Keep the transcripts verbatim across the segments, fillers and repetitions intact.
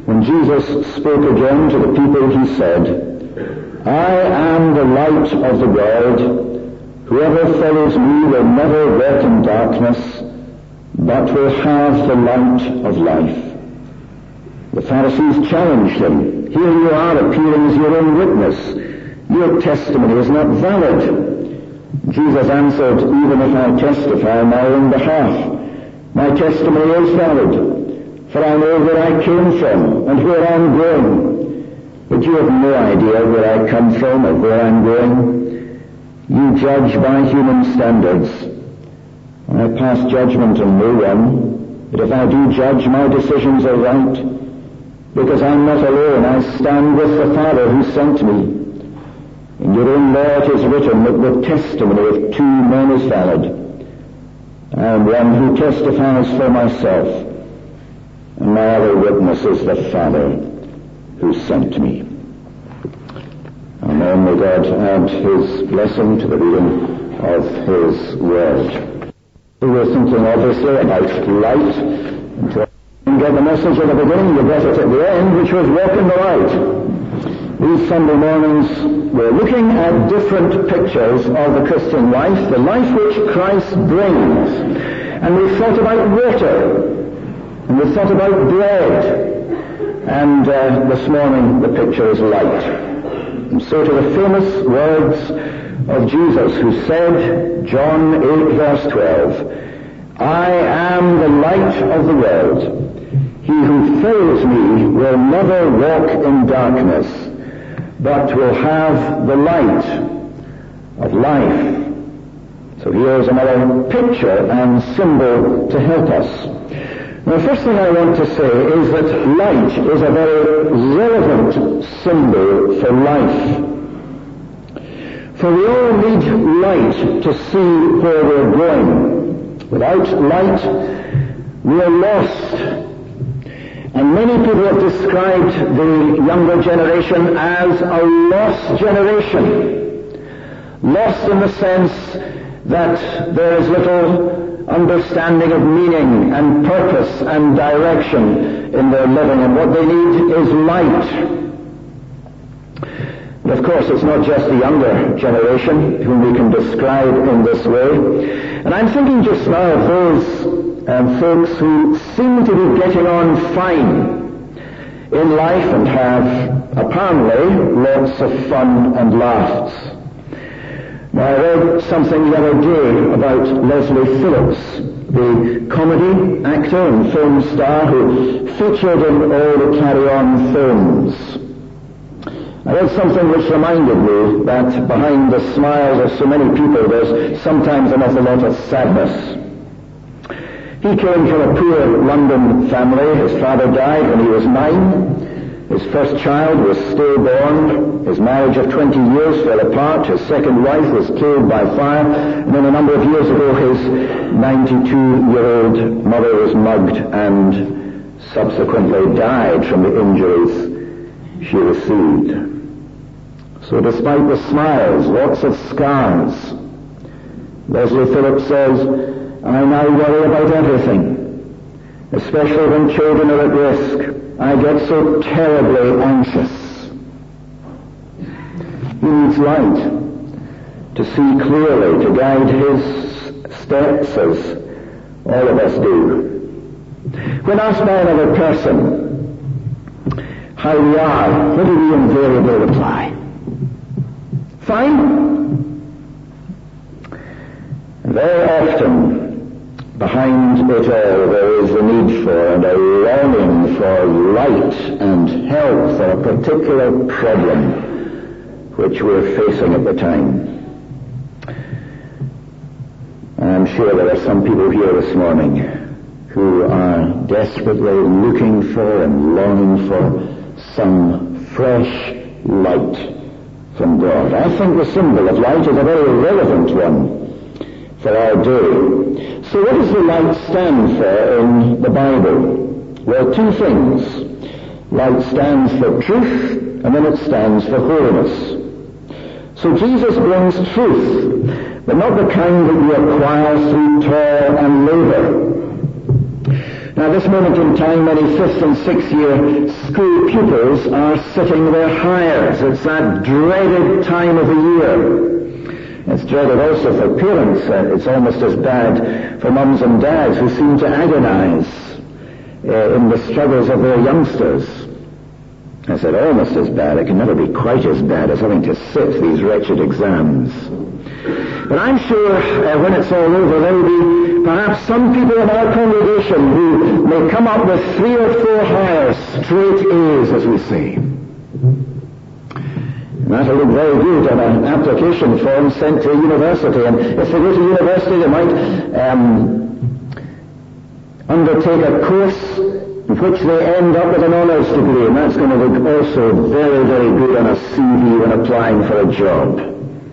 When Jesus spoke again to the people, he said, I am the light of the world. Whoever follows me will never walk in darkness, but will have the light of life. The Pharisees challenged him. Here you are appearing as your own witness. Your testimony is not valid. Jesus answered, even if I testify on my own behalf, my testimony is valid, for I know where I came from and where I'm going. But you have no idea where I come from or where I'm going. You judge by human standards. I pass judgment on no one, but if I do judge, my decisions are right. Because I'm not alone, I stand with the Father who sent me. In your own law it is written that the testimony of two men is valid. I am one who testifies for myself, and my other witness is the Father who sent me. Amen. May God add his blessing to the reading of his word. We were thinking obviously about light. Until you get the message at the beginning, you get it at the end, which was walk in the light. These Sunday mornings we're looking at different pictures of the Christian life, the life which Christ brings. And we thought about water, and we thought about bread, and uh, this morning the picture is light. And so to the famous words of Jesus, who said, John eight verse twelve, I am the light of the world. He who follows me will never walk in darkness, but will have the light of life. So here's another picture and symbol to help us. Now, the first thing I want to say is that light is a very relevant symbol for life. For we all need light to see where we're going. Without light, we are lost. And many people have described the younger generation as a lost generation. Lost in the sense that there is little understanding of meaning and purpose and direction in their living, and what they need is light. But of course, it's not just the younger generation whom we can describe in this way. And I'm thinking just now of those um, folks who seem to be getting on fine in life and have apparently lots of fun and laughs. Now, I read something the other day about Leslie Phillips, the comedy actor and film star who featured in all the Carry On films. I read something which reminded me that behind the smiles of so many people there's sometimes an awful lot of sadness. He came from a poor London family. His father died when he was nine. His first child was stillborn. His marriage of twenty years fell apart. His second wife was killed by fire. And then a number of years ago, his ninety-two-year-old mother was mugged and subsequently died from the injuries she received. So despite the smiles, lots of scars, Leslie Phillips says, I now worry about everything, especially when children are at risk. I get so terribly anxious. He needs light to see clearly, to guide his steps as all of us do. When asked by another person how we are, what do we invariably reply? Fine. And very often, behind it all, there is a need for and a longing for light and help for a particular problem which we're facing at the time. And I'm sure there are some people here this morning who are desperately looking for and longing for some fresh light from God. I think the symbol of light is a very relevant one for our day. So what does the light stand for in the Bible? Well, two things. Light stands for truth, and then it stands for holiness. So Jesus brings truth, but not the kind that you acquire through toil and labor. Now, this moment in time, many fifth and sixth year school pupils are sitting their hires. It's that dreaded time of the year. It's dreaded also for parents. Uh, it's almost as bad for mums and dads who seem to agonize uh, in the struggles of their youngsters. I said almost as bad. It can never be quite as bad as having to sit these wretched exams. But I'm sure uh, when it's all over, there will be perhaps some people in our congregation who may come up with three or four higher straight A's, as we say. And that'll look very good on an application form sent to a university. And if they go to university, they might um, undertake a course in which they end up with an honours degree, and that's going to look also very, very good on a C V when applying for a job.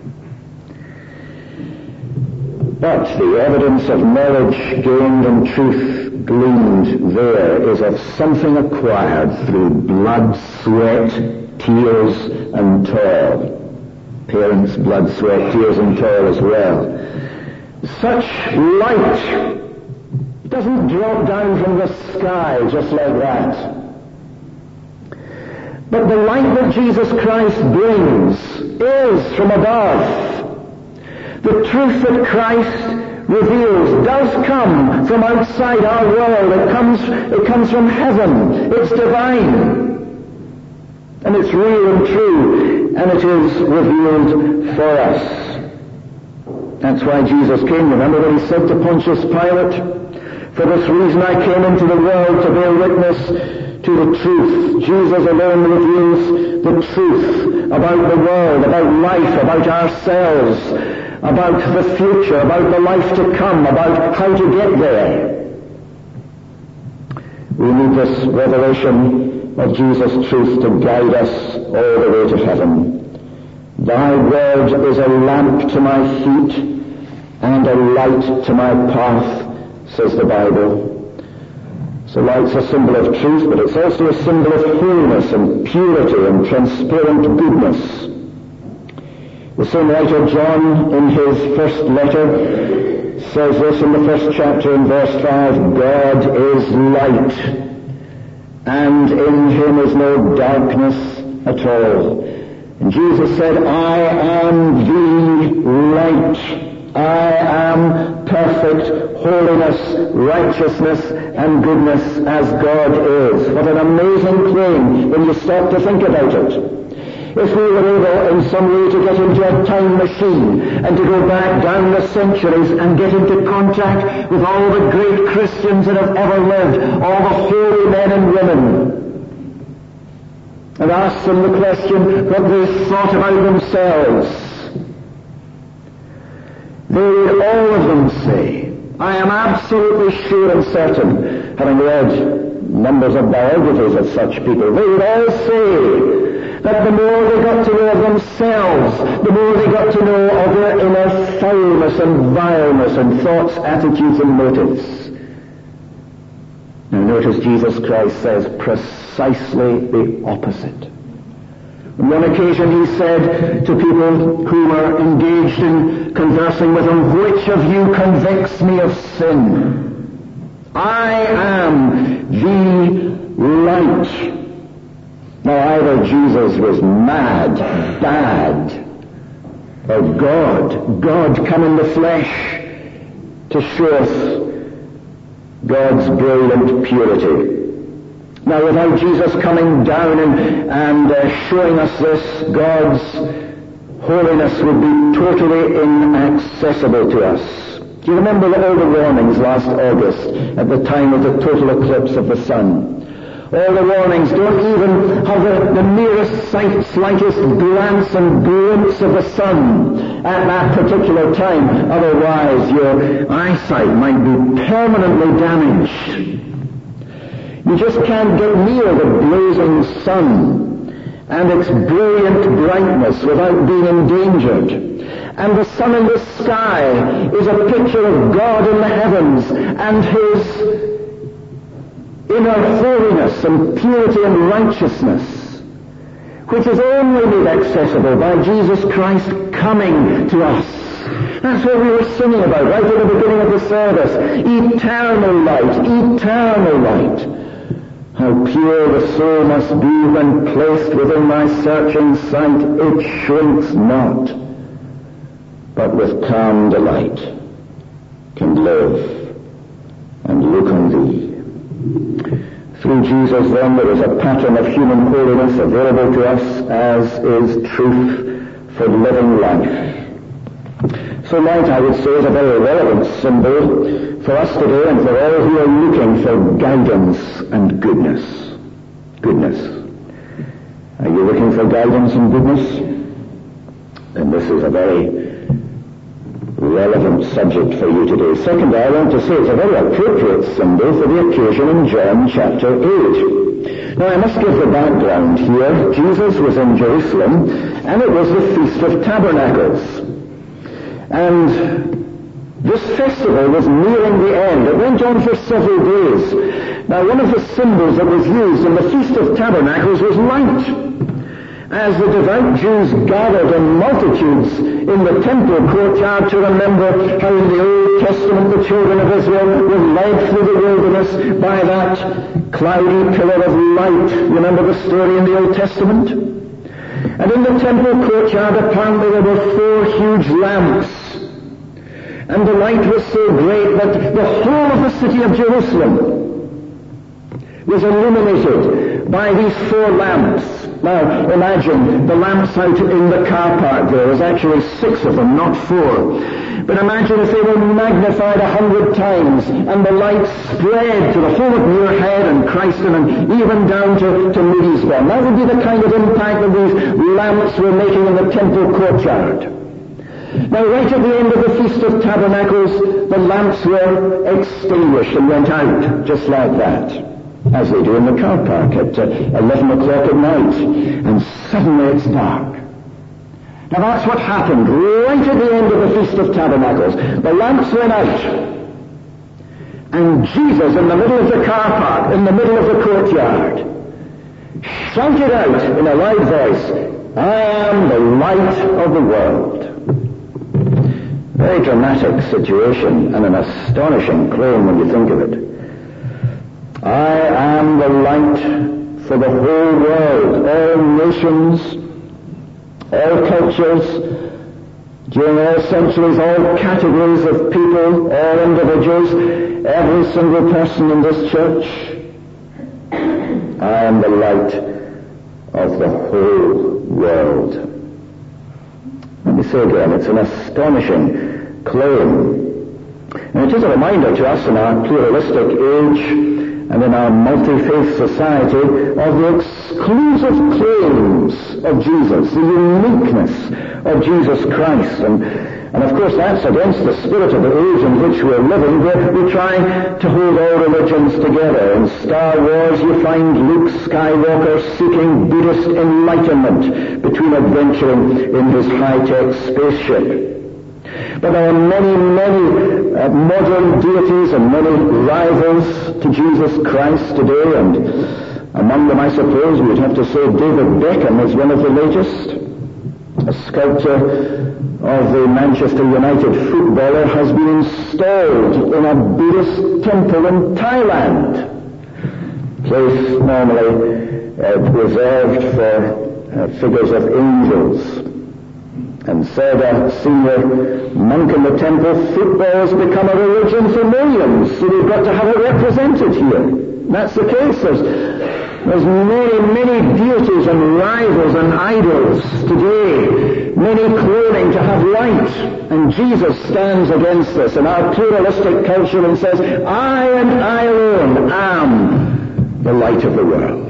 But the evidence of knowledge gained and truth gleaned there is of something acquired through blood, sweat, tears, and toil. Parents' blood, sweat, tears, and toil as well. Such light doesn't drop down from the sky just like that. But the light that Jesus Christ brings is from above. The truth that Christ reveals does come from outside our world. It comes, it comes from heaven. It's divine. And it's real and true. And it is revealed for us. That's why Jesus came. Remember what he said to Pontius Pilate? For this reason I came into the world to bear witness to the truth. Jesus alone reveals the truth about the world, about life, about ourselves, about the future, about the life to come, about how to get there. We need this revelation of Jesus' truth to guide us all the way to heaven. Thy word is a lamp to my feet and a light to my path, says the Bible. So light's a symbol of truth, but it's also a symbol of holiness and purity and transparent goodness. The same writer John, in his first letter, says this in the first chapter in verse five, God is light, and in him is no darkness at all. And Jesus said, I am the light. I am perfect holiness, righteousness, and goodness as God is. What an amazing claim when you stop to think about it. If we were able in some way to get into a time machine and to go back down the centuries and get into contact with all the great Christians that have ever lived, all the holy men and women, and ask them the question what they thought about themselves, they would all of them say, I am absolutely sure and certain, having read numbers of biographies of such people, they would all say that the more they got to know of themselves, the more they got to know of their inner foulness and vileness and thoughts, attitudes, and motives. Now notice Jesus Christ says precisely the opposite. On one occasion he said to people who were engaged in conversing with him, which of you convicts me of sin? I am the light. Now either Jesus was mad, bad, or God, God come in the flesh to show us God's brilliant purity. Now without Jesus coming down and, and uh, showing us this, God's holiness would be totally inaccessible to us. Do you remember all the warnings last August at the time of the total eclipse of the sun? All the warnings, don't even have the, the merest sight, slightest glance and glimpse of the sun at that particular time. Otherwise, your eyesight might be permanently damaged. You just can't get near the blazing sun and its brilliant brightness without being endangered. And the sun in the sky is a picture of God in the heavens and his inner holiness and purity and righteousness, which is only made accessible by Jesus Christ coming to us, That's what we were singing about right at the beginning of the service. Eternal light, eternal light. How pure the soul must be when placed within thy searching sight. It shrinks not, but with calm delight can live and look on thee. Through Jesus, then, there is a pattern of human holiness available to us, as is truth for living life. So light, I would say, is a very relevant symbol for us today and for all who are looking for guidance and goodness. Goodness. Are you looking for guidance and goodness? Then this is a very relevant subject for you today. Second, I want to say it's a very appropriate symbol for the occasion in John chapter eight. Now, I must give the background here. Jesus was in Jerusalem, and it was the Feast of Tabernacles. And this festival was nearing the end. It went on for several days. Now, one of the symbols that was used in the Feast of Tabernacles was light. As the devout Jews gathered in multitudes in the temple courtyard to remember how in the Old Testament the children of Israel were led through the wilderness by that cloudy pillar of light. Remember the story in the Old Testament? And in the temple courtyard apparently there were four huge lamps. And the light was so great that the whole of the city of Jerusalem was illuminated by these four lamps. Now, imagine the lamps out in the car park there. There's actually six of them, not four. But imagine if they were magnified a hundred times and the light spread to the whole of Muirhead and Christon and even down to, to Moodiesburn. That would be the kind of impact that these lamps were making in the temple courtyard. Now, right at the end of the Feast of Tabernacles, the lamps were extinguished and went out, just like that, as they do in the car park at uh, eleven o'clock at night, and suddenly it's dark. Now that's what happened right at the end of the Feast of Tabernacles. The lamps went out, and Jesus, in the middle of the car park, in the middle of the courtyard, shouted out in a loud voice, I am the light of the world. Very dramatic situation and an astonishing claim when you think of it. I am the light for the whole world, all nations, all cultures, during all centuries, all categories of people, all individuals, every single person in this church. I am the light of the whole world. Let me say again, it's an astonishing claim. And it is a reminder to us in our pluralistic age and in our multi-faith society of the exclusive claims of Jesus, the uniqueness of Jesus Christ. And, and of course that's against the spirit of the age in which we're living. We're, we're trying to hold all religions together. In Star Wars you find Luke Skywalker seeking Buddhist enlightenment between adventuring in his high-tech spaceship. But there are many, many uh, modern deities and many rivals to Jesus Christ today, and among them, I suppose, we'd have to say David Beckham is one of the latest. A sculptor of the Manchester United footballer has been installed in a Buddhist temple in Thailand, place normally uh, reserved for uh, figures of angels. And said a senior monk in the temple, football has become a religion for millions, so we've got to have it represented here. And that's the case. There's, there's many, many deities and rivals and idols today, many claiming to have light. And Jesus stands against this in our pluralistic culture and says, I and I alone am the light of the world.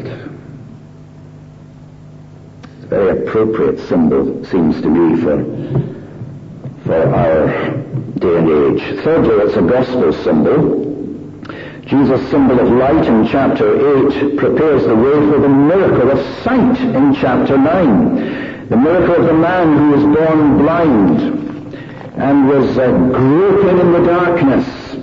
Very appropriate symbol, seems to me, for for our day and age. Thirdly, it's a gospel symbol. Jesus' symbol of light in chapter eight prepares the way for the miracle of sight in chapter nine. The miracle of the man who was born blind and was uh, groping in the darkness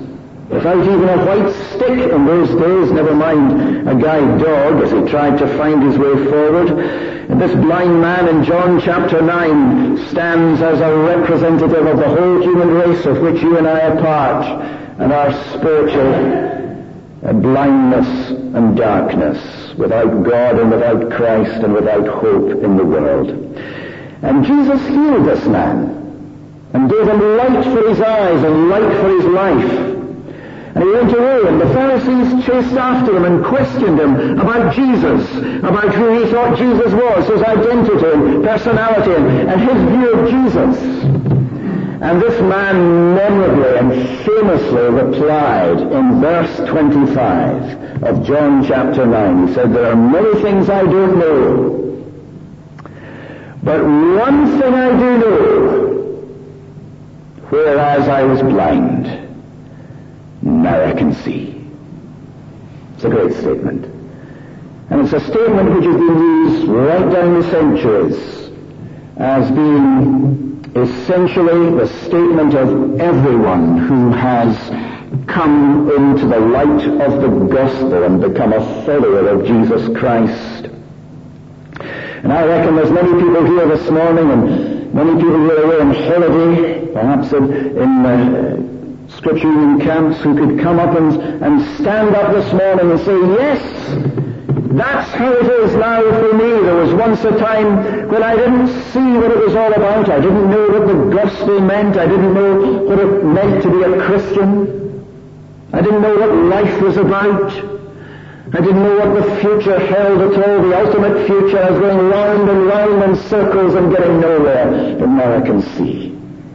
without even a white stick in those days, never mind a guide dog as he tried to find his way forward. And this blind man in John chapter nine stands as a representative of the whole human race of which you and I are part, and our spiritual uh, blindness and darkness, without God and without Christ and without hope in the world. And Jesus healed this man and gave him light for his eyes and light for his life. And he went away, and the Pharisees chased after him and questioned him about Jesus, about who he thought Jesus was, his identity and personality and, and his view of Jesus. And this man memorably and famously replied in verse twenty-five of John chapter nine. He said, "There are many things I don't know, but one thing I do know, whereas I was blind, now I can see." It's a great statement. And it's a statement which has been used right down the centuries as being essentially the statement of everyone who has come into the light of the gospel and become a follower of Jesus Christ. And I reckon there's many people here this morning, and many people who are away on holiday, perhaps in, in uh, scripture reading camps, who could come up and, and stand up this morning and say, yes, that's how it is now for me. There was once a time when I didn't see what it was all about. I didn't know what the gospel meant. I didn't know what it meant to be a Christian. I didn't know what life was about. I didn't know what the future held at all. The ultimate future. I was going round and round in circles and getting nowhere. But now I can see.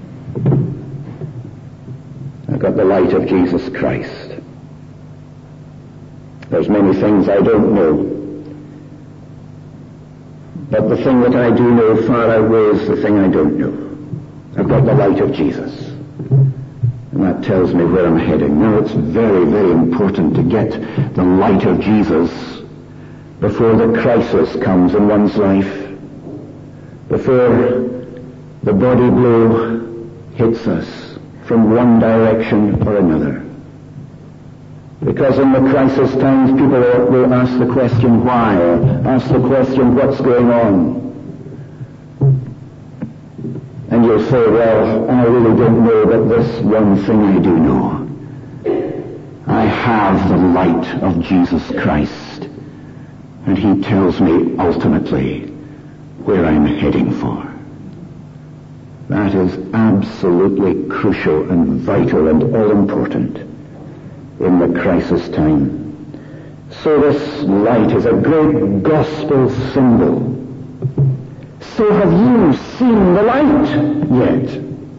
I've got the light of Jesus Christ. There's many things I don't know. But the thing that I do know far outweighs the thing I don't know. I've got the light of Jesus. And that tells me where I'm heading. Now, it's very, very important to get the light of Jesus before the crisis comes in one's life, before the body blow hits us from one direction or another. Because in the crisis times, people will ask the question, why? Or ask the question, what's going on? And you'll say, well, I really don't know, but this one thing I do know. I have the light of Jesus Christ, and he tells me ultimately where I'm heading for. That is absolutely crucial and vital and all-important in the crisis time. So this light is a great gospel symbol. So have you seen the light yet?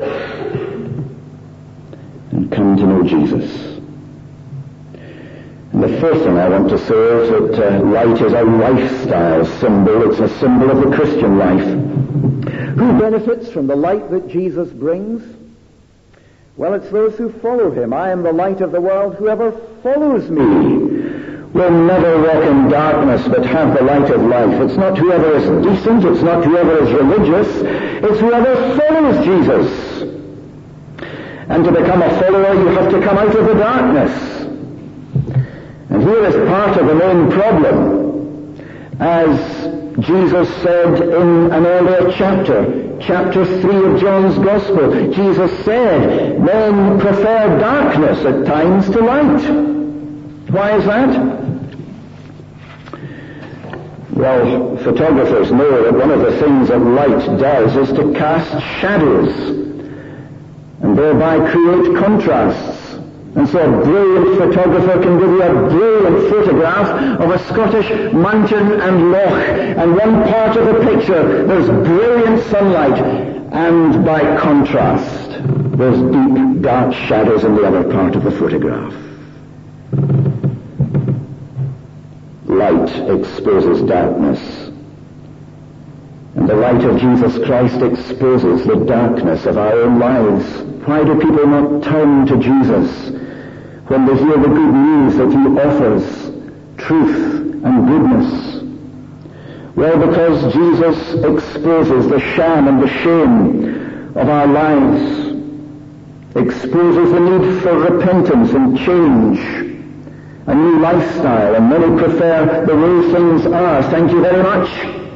And come to know Jesus. And the first thing I want to say is that uh, light is a lifestyle symbol. It's a symbol of the Christian life. Who benefits from the light that Jesus brings? Well, it's those who follow him. I am the light of the world. Whoever follows me will never walk in darkness, but have the light of life. It's not whoever is decent. It's not whoever is religious. It's whoever follows Jesus. And to become a follower, you have to come out of the darkness. And here is part of the main problem. As Jesus said in an earlier chapter, chapter three of John's Gospel, Jesus said, men prefer darkness at times to light. Why is that? Well, photographers know that one of the things that light does is to cast shadows and thereby create contrasts. And so a brilliant photographer can give you a brilliant photograph of a Scottish mountain and loch, and one part of the picture there's brilliant sunlight, and by contrast there's deep dark shadows in the other part of the photograph. Light exposes darkness, and the light of Jesus Christ exposes the darkness of our own lives. Why do people not turn to Jesus when they hear the good news that he offers, truth and goodness? Well, because Jesus exposes the sham and the shame of our lives. exposes the need for repentance and change, a new lifestyle, and many prefer the way things are. Thank you very much.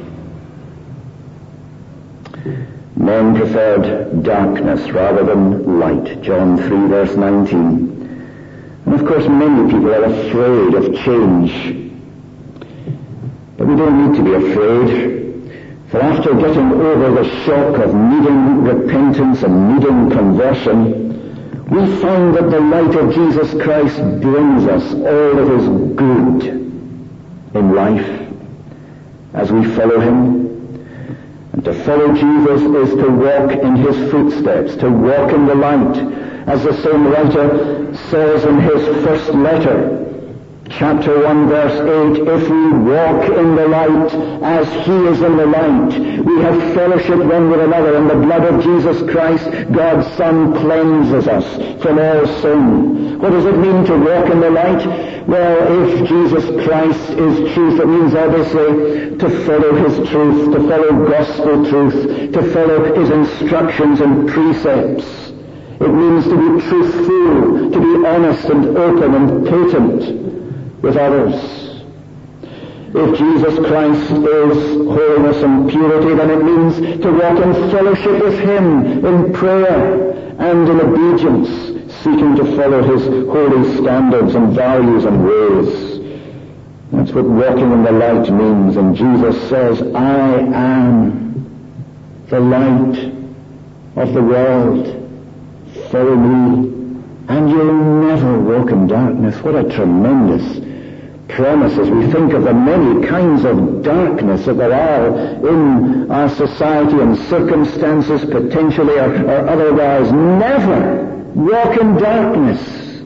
Men preferred darkness rather than light, John three verse nineteen. And of course many people are afraid of change. But we don't need to be afraid, for after getting over the shock of needing repentance and needing conversion, we find that the light of Jesus Christ brings us all that is good in life as we follow him. And to follow Jesus is to walk in his footsteps, to walk in the light. As the same writer says in his first letter, chapter one verse eight, if we walk in the light as he is in the light, we have fellowship one with another, and the blood of Jesus Christ, God's Son, cleanses us from all sin. What does it mean to walk in the light? Well, if Jesus Christ is truth, it means obviously to follow his truth, to follow gospel truth, to follow his instructions and precepts. It means to be truthful, to be honest and open and potent with others. If Jesus Christ is holiness and purity, then it means to walk in fellowship with him in prayer and in obedience, seeking to follow his holy standards and values and ways. That's what walking in the light means. And Jesus says, I am the light of the world. Follow me, and you'll never walk in darkness. What a tremendous promise as we think of the many kinds of darkness that there are in our society and circumstances, potentially or, or otherwise. Never walk in darkness.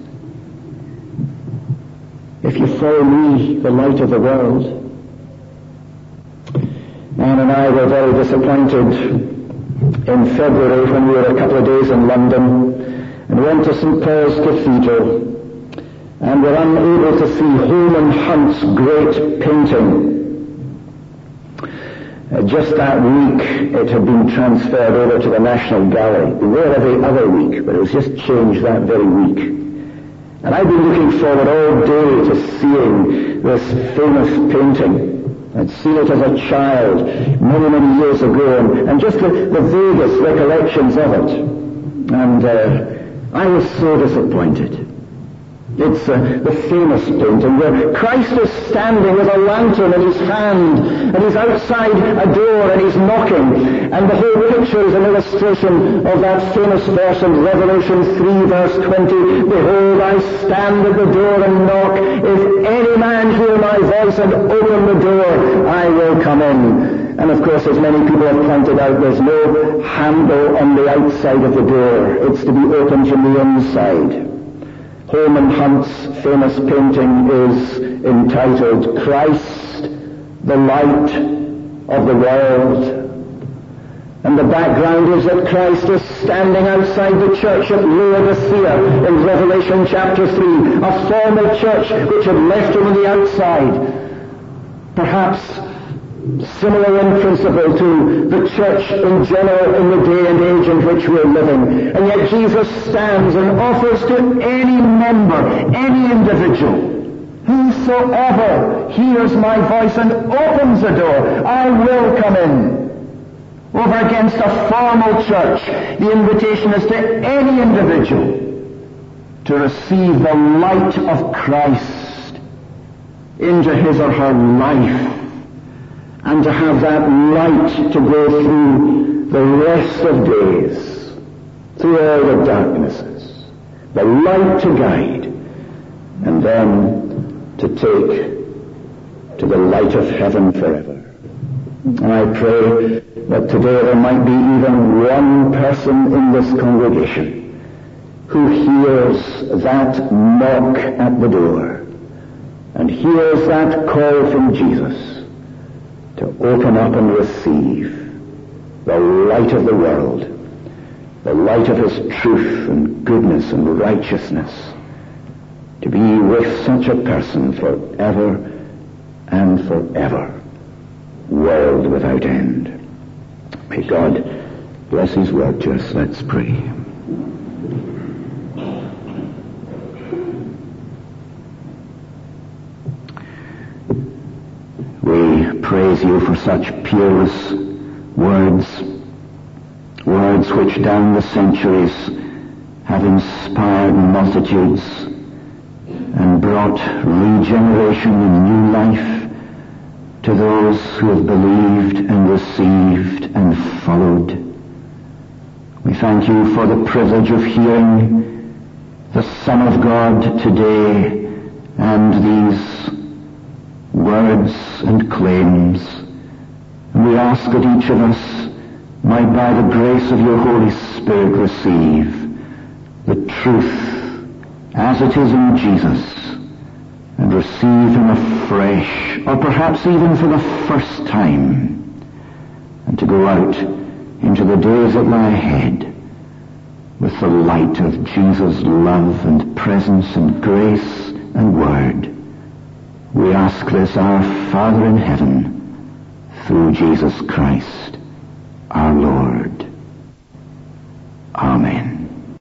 If you follow me, the light of the world. Anne and I were very disappointed in February when we were a couple of days in London and went to Saint Paul's Cathedral and were unable to see Holman Hunt's great painting. Uh, just that week it had been transferred over to the National Gallery. We were every other week, but it was just changed that very week. And I've been looking forward all day to seeing this famous painting. I'd seen it as a child many, many years ago, and, and just the, the vaguest recollections of it. And uh, I was so disappointed. It's uh, the famous painting where Christ is standing with a lantern in his hand, and he's outside a door and he's knocking. And the whole picture is an illustration of that famous verse in Revelation three verse twenty, behold, I stand at the door and knock. If any man hear my voice and open the door, I will come in. And of course, as many people have pointed out, there's no handle on the outside of the door. It's to be opened from the inside. Holman Hunt's famous painting is entitled Christ, the Light of the World. And the background is that Christ is standing outside the church at Laodicea in Revelation chapter three, a former church which had left him on the outside. Perhaps similar in principle to the church in general in the day and age in which we're living. And yet Jesus stands and offers to any member, any individual, whosoever hears my voice and opens the door, I will come in. Over against a formal church, the invitation is to any individual to receive the light of Christ into his or her life, and to have that light to go through the rest of days, through all the darknesses, the light to guide, and then to take to the light of heaven forever. And I pray that today there might be even one person in this congregation who hears that knock at the door and hears that call from Jesus to open up and receive the light of the world, the light of his truth and goodness and righteousness, to be with such a person forever and forever, world without end. May God bless his word to us. Let's pray. you for such peerless words, words which down the centuries have inspired multitudes and brought regeneration and new life to those who have believed and received and followed. We thank you for the privilege of hearing the Son of God today and these words and claims. And we ask that each of us might by the grace of your Holy Spirit receive the truth as it is in Jesus, and receive him afresh, or perhaps even for the first time, and to go out into the days that lie ahead with the light of Jesus' love and presence and grace and word. We ask this, our Father in heaven, through Jesus Christ, our Lord. Amen.